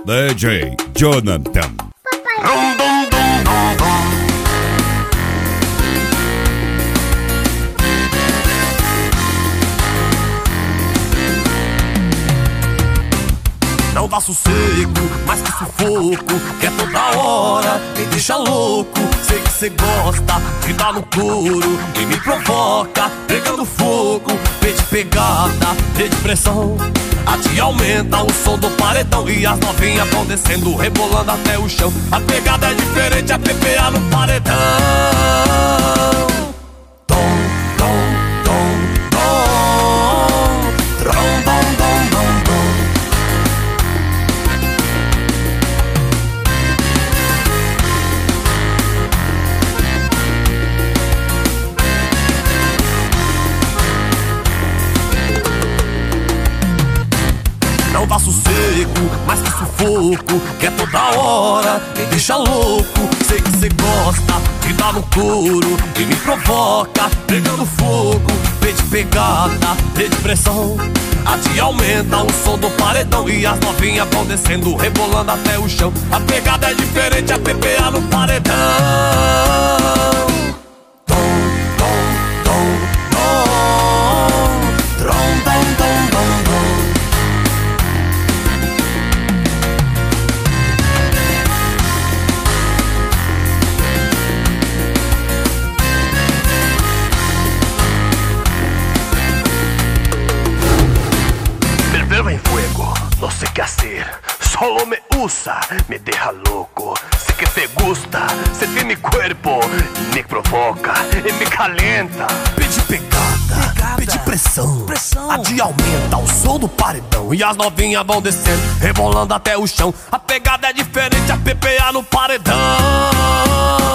DJ Jonathan. Rum, dum, dum, dum, dum. Não dá sossego, mais que sufoco, quer toda hora, me deixa louco. Sei que cê gosta de dar no couro e me provoca, pegando fogo. Vê de pegada, vê de pressão, a te aumenta o som do paredão. E as novinhas vão descendo, rebolando até o chão. A pegada é diferente, a PPA no paredão. Dom, dom, dom, dom, dom, dom, dom, dom, dom. Não dá sossego, mais que sufoco, quer toda hora, me deixa louco. Sei que cê gosta de dar no couro e me provoca, pegando fogo. Vê de pegada, vê de pressão, a te aumenta o som do paredão. E as novinhas vão descendo, rebolando até o chão. A pegada é diferente, a PPA no paredão. Dom, dom, dom, dom, dom, dom, dom, dom, dom. En fuego, no sé qué hacer, solo me usa, me deja loco. Sé que te gusta, sentir mi cuerpo, me provoca e me calienta. Pede pegada, pede pressão, a de aumenta o som do paredão. E as novinhas vão descendo, rebolando até o chão. A pegada é diferente, a PPA no paredão.